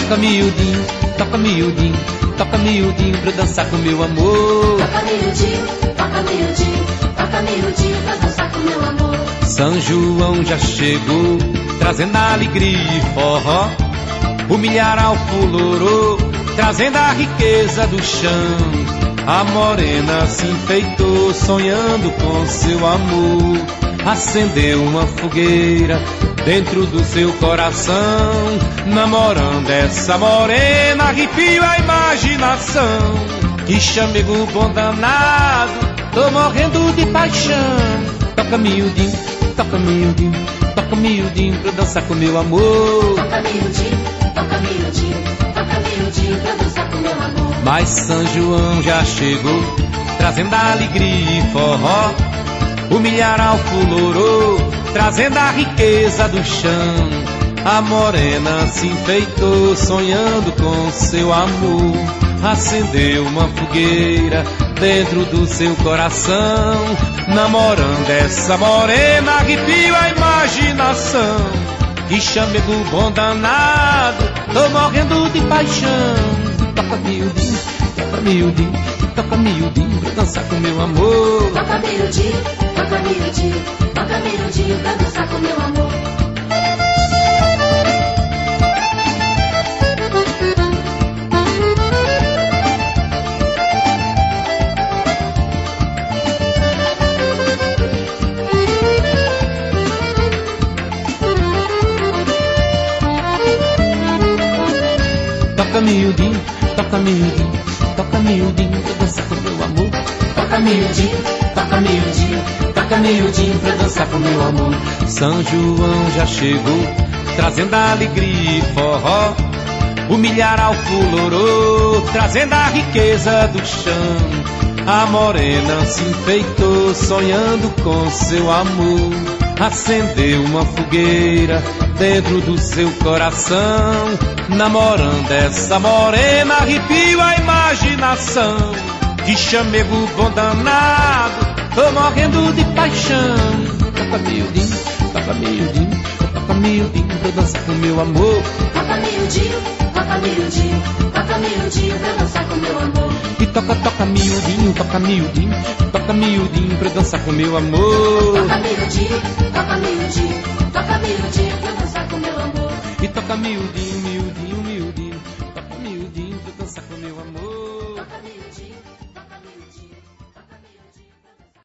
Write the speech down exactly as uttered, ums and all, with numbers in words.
Toca miudinho, toca miudinho, toca miudinho pra dançar com meu amor. Toca miudinho, toca miudinho, toca miudinho pra dançar com meu amor. São João já chegou, trazendo alegria e forró. O milharal fulorou, trazendo a riqueza do chão. A morena se enfeitou, sonhando com seu amor. Acendeu uma fogueira dentro do seu coração. Namorando essa morena, arrepio a imaginação. Que chamego bom danado, tô morrendo de paixão. Toca miudinho, toca miudinho, toca miudinho pra dançar com meu amor. Toca miudinho, toca miudinho, toca miudinho pra dançar com meu amor. Mas São João já chegou, trazendo alegria e forró. O milharal fulorou, trazendo a riqueza do chão. A morena se enfeitou, sonhando com seu amor. Acendeu uma fogueira dentro do seu coração. Namorando essa morena, arrepio a imaginação. Que chamego bom danado, tô morrendo de paixão. Toca miudinho, toca miudinho, toca miudinho pra dançar com meu amor. Toca miudinho, toca miudinho, toca miudinho pra dançar com meu amor. Toca miudinho, toca miudinho, toca miudinho pra dançar com meu amor. Toca miudinho, toca miudinho, toca miudinho pra dançar com meu amor. São João já chegou, trazendo alegria e forró. O milharal fulorou, trazendo a riqueza do chão. A morena se enfeitou, sonhando com seu amor. Acendeu uma fogueira dentro do seu coração. Namorando essa morena, arrepio a imaginação. Que chamego bom danado, tô morrendo de paixão. Toca miudinho, toca miudinho, toca miudinho pra dançar com meu amor. Toca miudinho, toca miudinho, toca miudinho pra dançar com meu amor. E toca, toca miudinho, toca miudinho, toca miudinho pra dançar com meu amor. Toca miudinho, toca miudinho, toca miudinho pra dançar com meu amor. E toca miudinho, miudinho.